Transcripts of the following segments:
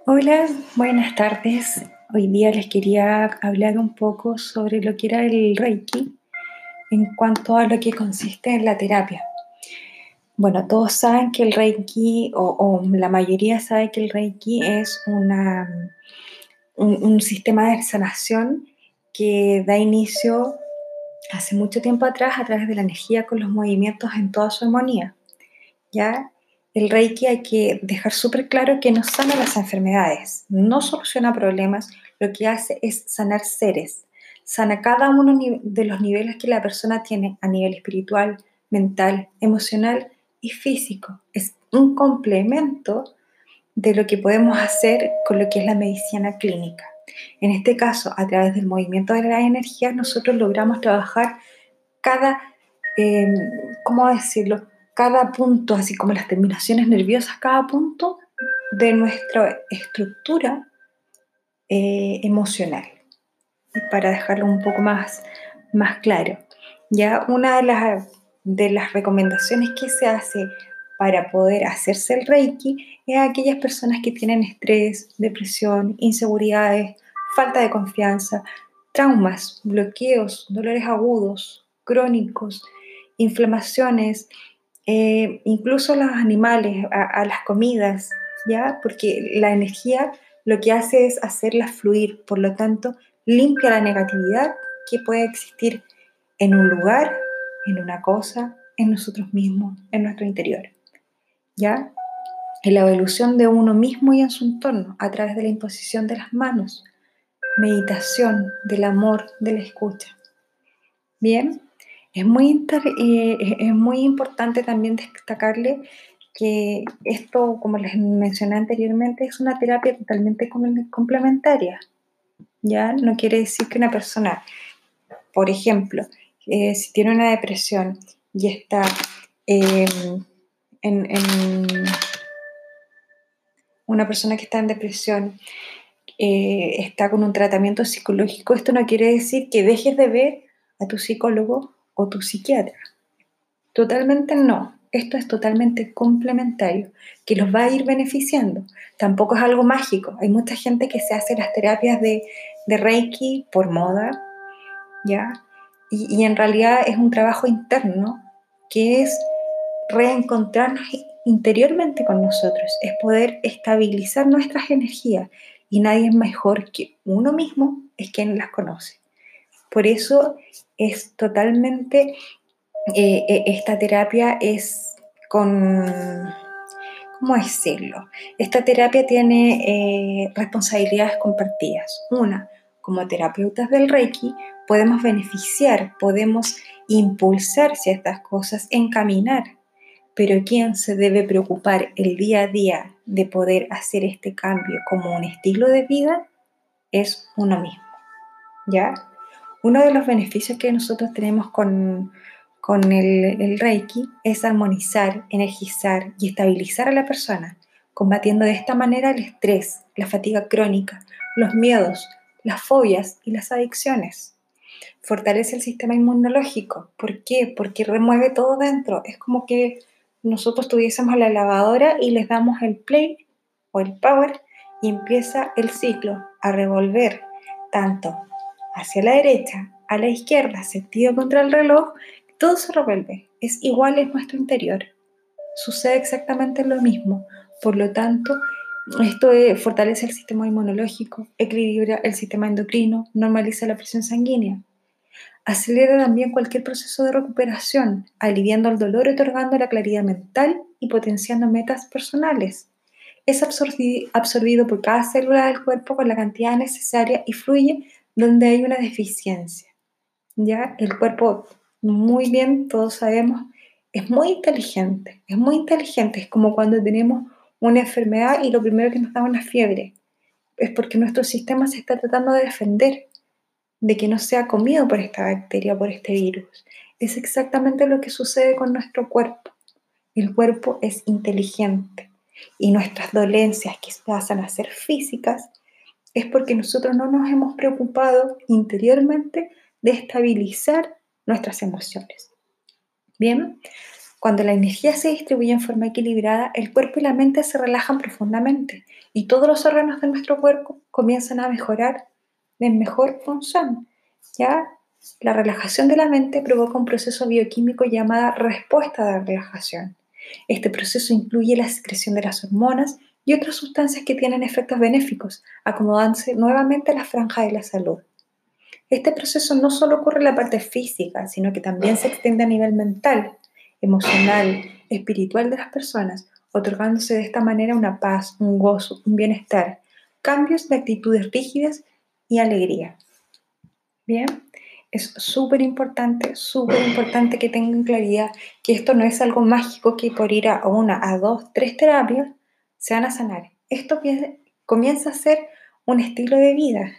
Hola, buenas tardes. Hoy día les quería hablar un poco sobre lo que era el Reiki en cuanto a lo que consiste en la terapia. Bueno, todos saben que el Reiki, o la mayoría sabe que el Reiki es un sistema de sanación que da inicio hace mucho tiempo atrás a través de la energía con los movimientos en toda su armonía. ¿Ya? El Reiki hay que dejar súper claro que no sana las enfermedades, no soluciona problemas, lo que hace es sanar seres, sana cada uno de los niveles que la persona tiene a nivel espiritual, mental, emocional y físico. Es un complemento de lo que podemos hacer con lo que es la medicina clínica. En este caso, a través del movimiento de las energías, nosotros logramos trabajar cada, eh, ¿cómo decirlo? Cada punto, así como las terminaciones nerviosas, cada punto de nuestra estructura emocional, para dejarlo un poco más claro. Ya una de las recomendaciones que se hace para poder hacerse el Reiki es a aquellas personas que tienen estrés, depresión, inseguridades, falta de confianza, traumas, bloqueos, dolores agudos, crónicos, inflamaciones, incluso a los animales, a las comidas, ¿ya? Porque la energía lo que hace es hacerla fluir, por lo tanto, limpia la negatividad que puede existir en un lugar, en una cosa, en nosotros mismos, en nuestro interior, ¿ya? En la evolución de uno mismo y en su entorno, a través de la imposición de las manos, meditación, del amor, de la escucha. Bien, es muy importante también destacarle que esto, como les mencioné anteriormente, es una terapia totalmente complementaria. ¿Ya? No quiere decir que una persona, por ejemplo, si tiene una depresión y está eh, en una persona que está en depresión, está con un tratamiento psicológico, esto no quiere decir que dejes de ver a tu psicólogo o tu psiquiatra. Totalmente no. Esto es totalmente complementario, que los va a ir beneficiando. Tampoco es algo mágico. Hay mucha gente que se hace las terapias de Reiki por moda, ¿ya? Y en realidad es un trabajo interno que es reencontrarnos interiormente con nosotros, es poder estabilizar nuestras energías y nadie es mejor que uno mismo es quien las conoce. Por eso es totalmente, esta terapia es con, ¿cómo decirlo? Esta terapia tiene responsabilidades compartidas. Una, como terapeutas del Reiki, podemos beneficiar, podemos impulsar ciertas cosas, encaminar, pero quien se debe preocupar el día a día de poder hacer este cambio como un estilo de vida es uno mismo, ¿ya? Uno de los beneficios que nosotros tenemos con el Reiki es armonizar, energizar y estabilizar a la persona, combatiendo de esta manera el estrés, la fatiga crónica, los miedos, las fobias y las adicciones. Fortalece el sistema inmunológico. ¿Por qué? Porque remueve todo dentro. Es como que nosotros tuviésemos la lavadora y les damos el play o el power y empieza el ciclo a revolver tanto hacia la derecha, a la izquierda, sentido contra el reloj, todo se revuelve. Es igual en nuestro interior. Sucede exactamente lo mismo. Por lo tanto, esto fortalece el sistema inmunológico, equilibra el sistema endocrino, normaliza la presión sanguínea. Acelera también cualquier proceso de recuperación, aliviando el dolor, otorgando la claridad mental y potenciando metas personales. Es absorbido por cada célula del cuerpo con la cantidad necesaria y fluye donde hay una deficiencia. ¿Ya? El cuerpo, muy bien, todos sabemos, es muy inteligente, es como cuando tenemos una enfermedad y lo primero que nos da una fiebre, es porque nuestro sistema se está tratando de defender de que no sea comido por esta bacteria, por este virus. Es exactamente lo que sucede con nuestro cuerpo. El cuerpo es inteligente y nuestras dolencias que pasan a ser físicas es porque nosotros no nos hemos preocupado interiormente de estabilizar nuestras emociones. Bien, Cuando la energía se distribuye en forma equilibrada, el cuerpo y la mente se relajan profundamente y todos los órganos de nuestro cuerpo comienzan a mejorar en mejor función. ¿Ya? La relajación de la mente provoca un proceso bioquímico llamado respuesta de relajación. Este proceso incluye la secreción de las hormonas y otras sustancias que tienen efectos benéficos, acomodándose nuevamente a la franja de la salud. Este proceso no solo ocurre en la parte física, sino que también se extiende a nivel mental, emocional, espiritual de las personas, otorgándose de esta manera una paz, un gozo, un bienestar, cambios de actitudes rígidas y alegría. Bien, es súper importante que tengan claridad que esto no es algo mágico que por ir a una, a dos, tres terapias se van a sanar. Esto comienza a ser un estilo de vida.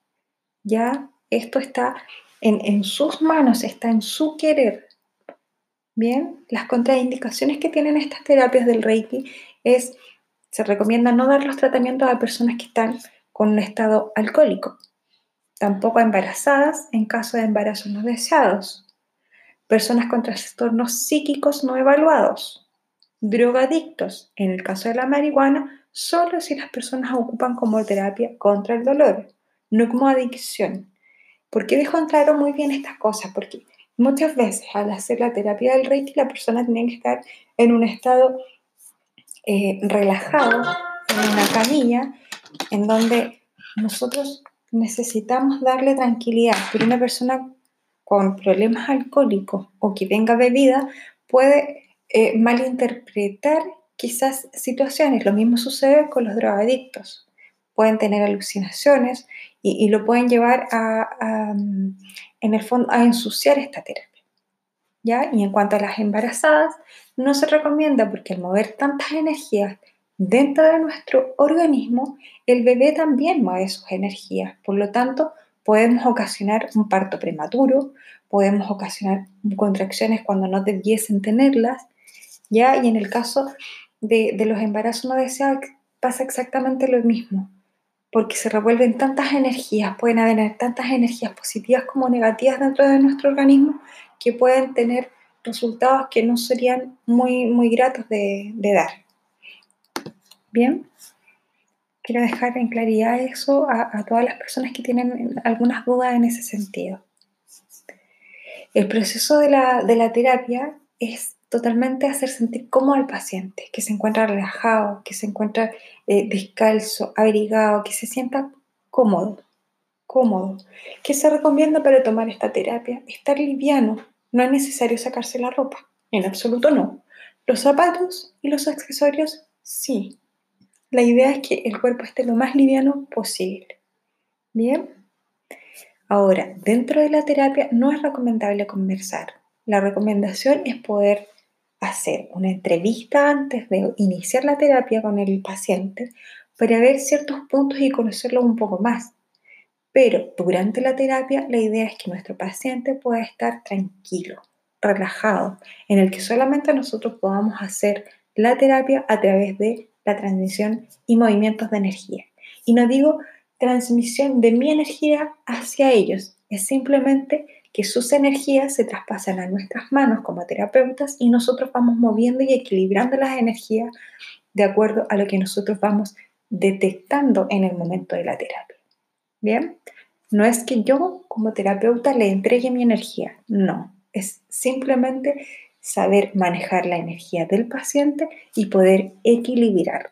Ya esto está en sus manos, está en su querer. Bien, las contraindicaciones que tienen estas terapias del Reiki es, se recomienda no dar los tratamientos a personas que están con un estado alcohólico, tampoco a embarazadas en caso de embarazos no deseados, personas con trastornos psíquicos no evaluados, drogadictos, en el caso de la marihuana, solo si las personas ocupan como terapia contra el dolor, no como adicción. ¿Por qué dejo en claro muy bien estas cosas? Porque muchas veces al hacer la terapia del Reiki la persona tiene que estar en un estado relajado, en una camilla, en donde nosotros necesitamos darle tranquilidad, pero una persona con problemas alcohólicos o que tenga bebida puede malinterpretar quizás situaciones. Lo mismo sucede con los drogadictos. Pueden tener alucinaciones y lo pueden llevar en el fondo, a ensuciar esta terapia. ¿Ya? Y en cuanto a las embarazadas, no se recomienda porque al mover tantas energías dentro de nuestro organismo, el bebé también mueve sus energías. Por lo tanto, podemos ocasionar un parto prematuro, podemos ocasionar contracciones cuando no debiesen tenerlas, ¿ya? Y en el caso de los embarazos no deseados pasa exactamente lo mismo, porque se revuelven tantas energías, pueden haber tantas energías positivas como negativas dentro de nuestro organismo que pueden tener resultados que no serían muy gratos de dar. Bien, quiero dejar en claridad eso a todas las personas que tienen algunas dudas en ese sentido. El proceso de la terapia es totalmente hacer sentir cómodo al paciente, que se encuentra relajado, que se encuentra descalzo, abrigado, que se sienta cómodo. Cómodo. ¿Qué se recomienda para tomar esta terapia? Estar liviano. No es necesario sacarse la ropa. En absoluto no. Los zapatos y los accesorios, sí. La idea es que el cuerpo esté lo más liviano posible. Bien. Ahora, dentro de la terapia no es recomendable conversar. La recomendación es poder hacer una entrevista antes de iniciar la terapia con el paciente para ver ciertos puntos y conocerlo un poco más. Pero durante la terapia la idea es que nuestro paciente pueda estar tranquilo, relajado, en el que solamente nosotros podamos hacer la terapia a través de la transmisión y movimientos de energía. Y no digo transmisión de mi energía hacia ellos, es simplemente que sus energías se traspasan a nuestras manos como terapeutas y nosotros vamos moviendo y equilibrando las energías de acuerdo a lo que nosotros vamos detectando en el momento de la terapia. Bien, no es que yo como terapeuta le entregue mi energía, no, es simplemente saber manejar la energía del paciente y poder equilibrarla.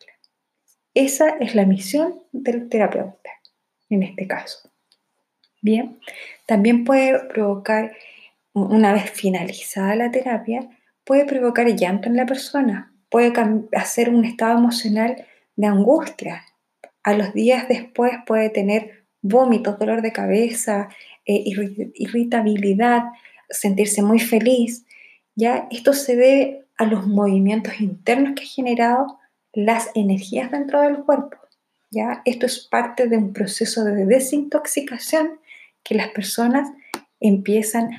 Esa es la misión del terapeuta, en este caso. Bien, también puede provocar, una vez finalizada la terapia, puede provocar llanto en la persona, puede hacer un estado emocional de angustia. A los días después puede tener vómitos, dolor de cabeza, irritabilidad, sentirse muy feliz. ¿Ya? Esto se debe a los movimientos internos que ha generado las energías dentro del cuerpo. ¿Ya? Esto es parte de un proceso de desintoxicación que las personas empiezan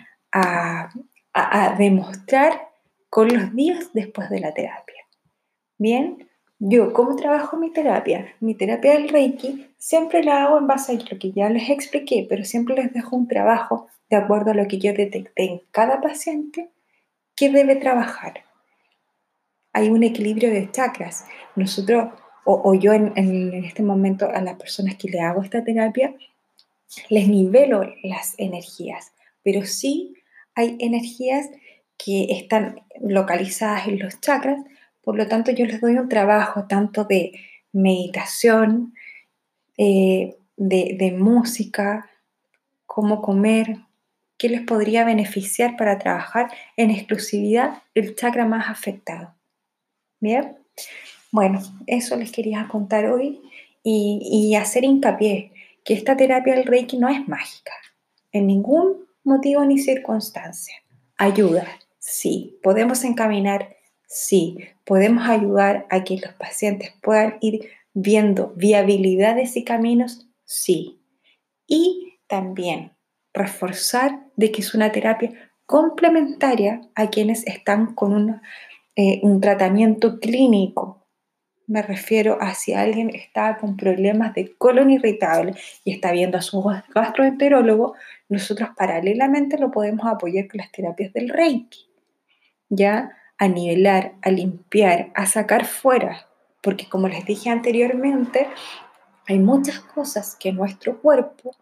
a demostrar con los días después de la terapia. Bien, yo, ¿cómo trabajo mi terapia? Mi terapia del Reiki siempre la hago en base a lo que ya les expliqué, pero siempre les dejo un trabajo de acuerdo a lo que yo detecté en cada paciente que debe trabajar. hay un equilibrio de chakras. Nosotros, o yo en este momento a las personas que le hago esta terapia, les nivelo las energías, pero sí hay energías que están localizadas en los chakras, por lo tanto yo les doy un trabajo tanto de meditación, de música, cómo comer, qué les podría beneficiar para trabajar en exclusividad el chakra más afectado. ¿Bien? Bueno, eso les quería contar hoy y hacer hincapié que esta terapia del Reiki no es mágica, en ningún motivo ni circunstancia. Ayuda, sí. Podemos encaminar, sí. Podemos ayudar a que los pacientes puedan ir viendo viabilidades y caminos, sí. Y también reforzar de que es una terapia complementaria a quienes están con un tratamiento clínico. Me refiero a si alguien está con problemas de colon irritable y está viendo a su gastroenterólogo, nosotros paralelamente lo podemos apoyar con las terapias del Reiki, ya a nivelar, a limpiar, a sacar fuera, porque como les dije anteriormente, hay muchas cosas que nuestro cuerpo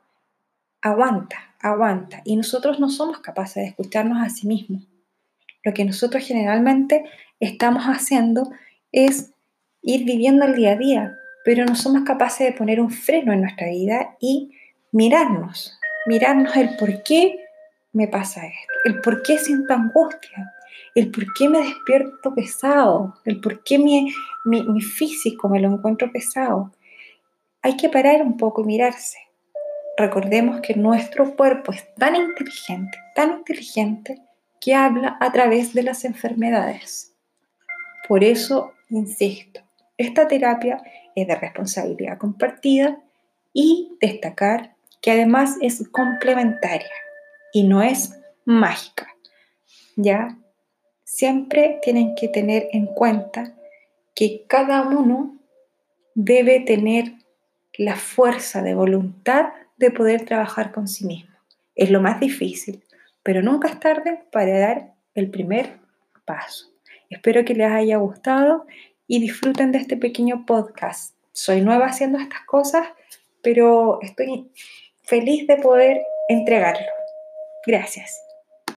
aguanta, y nosotros no somos capaces de escucharnos a sí mismos. Lo que nosotros generalmente estamos haciendo es ir viviendo el día a día, pero no somos capaces de poner un freno en nuestra vida y mirarnos el por qué me pasa esto, el por qué siento angustia, el por qué me despierto pesado, el por qué mi físico me lo encuentro pesado. Hay que parar un poco y mirarse. Recordemos que nuestro cuerpo es tan inteligente, que habla a través de las enfermedades. Por eso, insisto, esta terapia es de responsabilidad compartida y destacar que además es complementaria y no es mágica. ¿Ya? Siempre tienen que tener en cuenta que cada uno debe tener la fuerza de voluntad de poder trabajar con sí mismo. Es lo más difícil, pero nunca es tarde para dar el primer paso. Espero que les haya gustado y disfruten de este pequeño podcast. Soy nueva haciendo estas cosas, pero estoy feliz de poder entregarlo. Gracias.